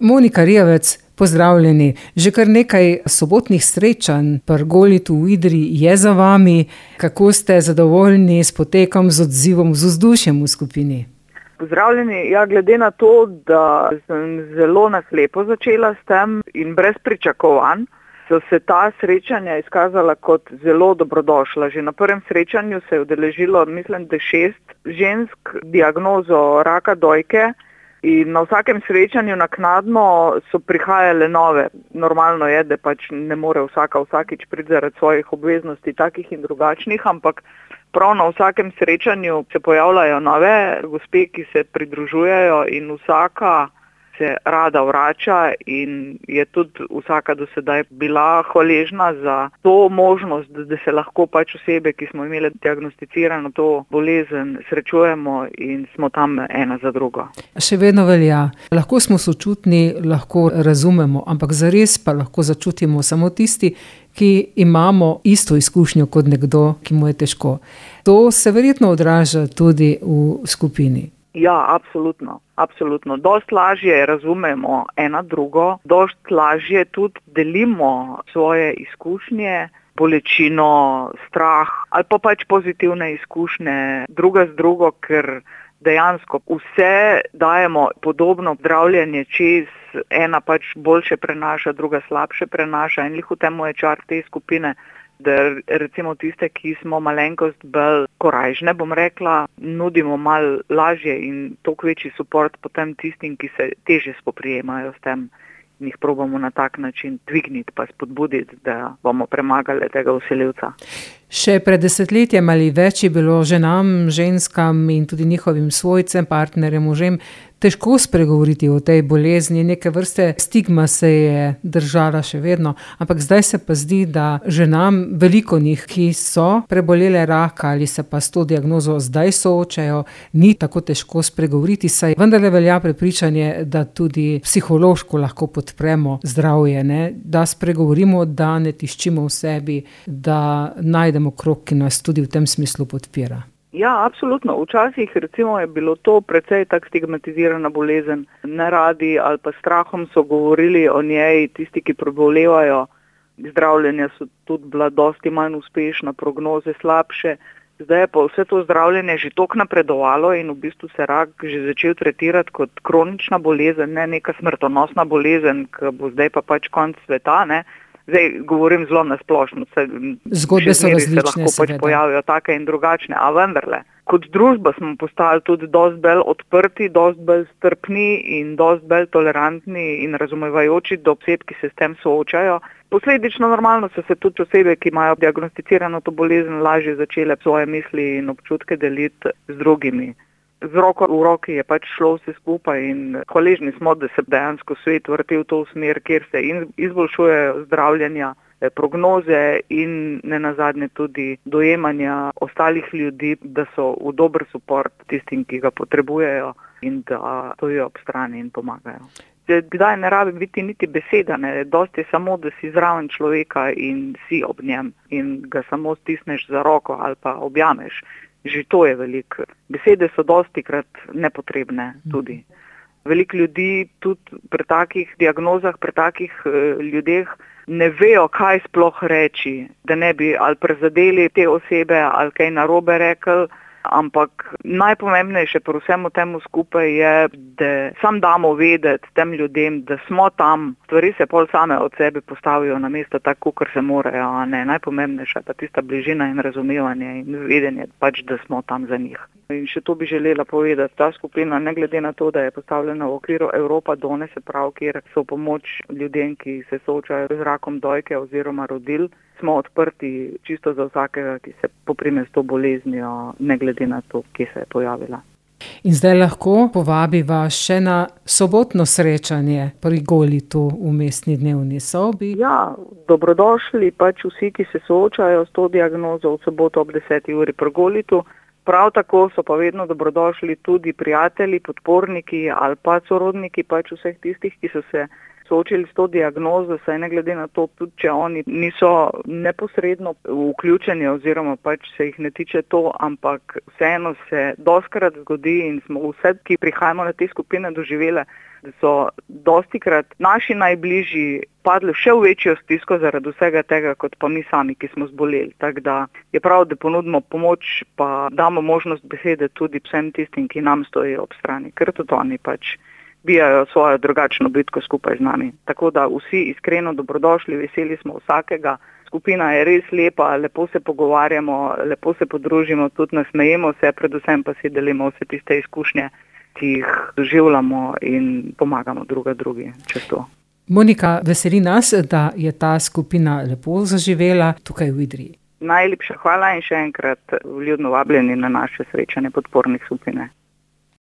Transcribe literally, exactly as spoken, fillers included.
Monika Rijavec, pozdravljeni. Že kar nekaj sobotnih srečanj pri Golitu v Idriji je za vami. Kako ste zadovoljni s potekom, z odzivom, z vzdušjem v skupini? Pozdravljeni. Ja, glede na to, da sem zelo na slepo začela s tem in brez pričakovanj, so se ta srečanja izkazala kot zelo dobrodošla. Že na prvem srečanju se je udeležilo, mislim, da šest žensk diagnozo raka dojke. In na vsakem srečanju naknadno so prihajale nove. Normalno je, da pač ne more vsaka vsakič priti zaradi svojih obveznosti takih in drugačnih, ampak prav na vsakem srečanju se pojavljajo nove gospe, ki se pridružujejo in vsaka se rada vrača in je tudi vsaka do sedaj bila hvaležna za to možnost, da se lahko pač osebe, ki smo imeli diagnosticirano to bolezen, srečujemo in smo tam ena za drugo. Še vedno velja. Lahko smo sočutni, lahko razumemo, ampak zares pa lahko začutimo samo tisti, ki imamo isto izkušnjo kot nekdo, ki mu je težko. To se verjetno odraža tudi v skupini. Ja, absolutno. Absolutno. Dost lažje razumemo ena drugo, dost lažje tudi delimo svoje izkušnje, bolečino, strah ali pa pač pozitivne izkušnje druga z drugo, ker dejansko vse dajemo podobno zdravljenje čez, ena pač boljše prenaša, druga slabše prenaša in lih v temu je čar te skupine, da recimo tiste, ki smo malenkost bolj korajžne, bom rekla, nudimo malo lažje in toliko večji suport potem tistim, ki se težje spoprijemajo s tem in jih probamo na tak način dvigniti pa spodbuditi, da bomo premagali tega vsiljivca. Še pred desetletjem ali več je bilo ženam, ženskam in tudi njihovim svojcem, partnerjem, možem težko spregovoriti o tej bolezni. Neke vrste stigma se je držala še vedno, ampak zdaj se pa zdi, da ženam, veliko njih, ki so prebolele raka ali se pa s to diagnozo zdaj soočajo, ni tako težko spregovoriti, saj vendarle velja prepričanje, da tudi psihološko lahko podpremo zdravje, ne? Da spregovorimo, da ne tiščimo v sebi, da najdemo krog, ki nas tudi v tem smislu podpira. Ja, absolutno. Včasih recimo je bilo to precej tak stigmatizirana bolezen. Neradi ali pa strahom so govorili o njej, tisti, ki prebolevajo. Zdravljenja so tudi bila dosti manj uspešna, prognoze slabše. Zdaj je pa vse to zdravljenje že toliko napredovalo in v bistvu se rak že začel tretirati kot kronična bolezen, ne neka smrtonosna bolezen, ki bo zdaj pa pač konc sveta, ne. Zdaj govorim zelo na splošno, se, zgodbe so različne, se lahko pač pojavijo take in drugačne, a vendarle. Kot družba smo postali tudi dosti bolj odprti, dosti bolj strpni in dosti bolj tolerantni in razumevajoči do oseb, ki se s tem soočajo. Posledično normalno so se tudi osebe, ki imajo diagnosticirano to bolezen, lažje začele svoje misli in občutke deliti z drugimi. Z roko v roki je pač šlo vse skupaj in hvaležni smo, da se dejansko svet vrti v to smer, kjer se izboljšujejo zdravljenja, prognoze in nenazadnje tudi dojemanja ostalih ljudi, da so v dober suport tistim, ki ga potrebujejo in da stojijo ob strani in pomagajo. Kdaj ne rabi biti niti beseda, ne, dosti je samo, da si zraven človeka in si ob njem in ga samo stisneš za roko ali pa objameš. Že to je veliko. Besede so dostikrat nepotrebne tudi. Veliko ljudi tudi pri takih diagnozah, pri takih uh, ljudeh ne vejo, kaj sploh reči, da ne bi ali prizadeli te osebe ali kaj narobe rekli, ampak najpomembnejše pri vsemu temu skupaj je, da sam damo vedeti tem ljudem, da smo tam, stvari se pol same od sebe postavijo na mesto tako, kot se morajo, a ne, najpomembnejša pa tista bližina in razumevanje in vedenje, pač, da smo tam za njih. In še to bi želela povedati, ta skupina, ne glede na to, da je postavljena v okviru Europa Done, se pravi, kjer so pomoč ljudem, ki se soočajo z rakom dojke oziroma rodil, smo odprti čisto za vsakega, ki se poprime s to boleznijo, ne glede na to, kje se je pojavila. In zdaj lahko povabiva še na sobotno srečanje pri Golitu v mestni dnevni sobi. Ja, dobrodošli pač vsi, ki se soočajo s to diagnozo v soboto ob deseti uri pri Golitu. Prav tako so pa vedno dobrodošli tudi prijatelji, podporniki ali pa sorodniki pač vseh tistih, ki so se soočili s to diagnozo, saj ne glede na to, tudi če oni niso neposredno vključeni oziroma pač se jih ne tiče to, ampak vseeno se dostikrat zgodi in smo vse, ki prihajamo na te skupine, doživele, da so dostikrat naši najbližji padli še v večjo stisko zaradi vsega tega, kot pa mi sami, ki smo zboleli. Tako da je prav, da ponudimo pomoč, pa damo možnost besede tudi vsem tistim, ki nam stojijo ob strani, ker tudi oni pač bijajo svojo drugačno bitko skupaj z nami. Tako da vsi iskreno dobrodošli, veseli smo vsakega. Skupina je res lepa, lepo se pogovarjamo, lepo se podružimo, tudi nasmejemo se, predvsem pa si delimo vse tiste izkušnje, ki jih doživljamo in pomagamo druga drugi čez to. Monika, veseli nas, da je ta skupina lepo zaživela tukaj v Idriji. Najlepša hvala in še enkrat vljudno vabljeni na naše srečanje podpornih skupine.